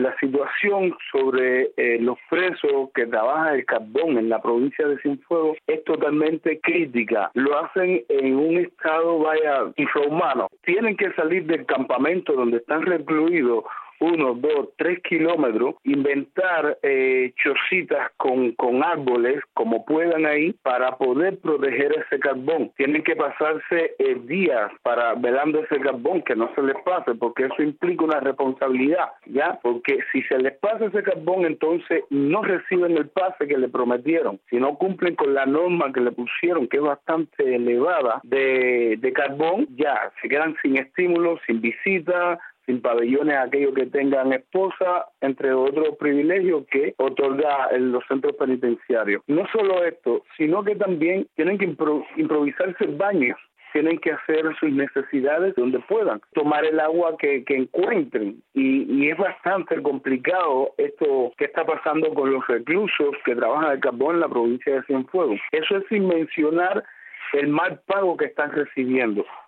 la situación sobre los presos que trabajan el carbón en la provincia de Cienfuegos es totalmente crítica. Lo hacen en un estado, infrahumano. Tienen que salir del campamento donde están recluidos 1, 2, 3 kilómetros, inventar chocitas con árboles como puedan ahí para poder proteger ese carbón. Tienen que pasarse días velando ese carbón, que no se les pase, porque eso implica una responsabilidad, ¿ya? Porque si se les pasa ese carbón, entonces no reciben el pase que le prometieron. Si no cumplen con la norma que le pusieron, que es bastante elevada de carbón, ya se quedan sin estímulos, sin visitas, sin pabellones a aquellos que tengan esposa, entre otros privilegios que otorga en los centros penitenciarios. No solo esto, sino que también tienen que improvisarse baños, tienen que hacer sus necesidades donde puedan, tomar el agua que encuentren. Y es bastante complicado esto que está pasando con los reclusos que trabajan el carbón en la provincia de Cienfuegos. Eso es sin mencionar el mal pago que están recibiendo.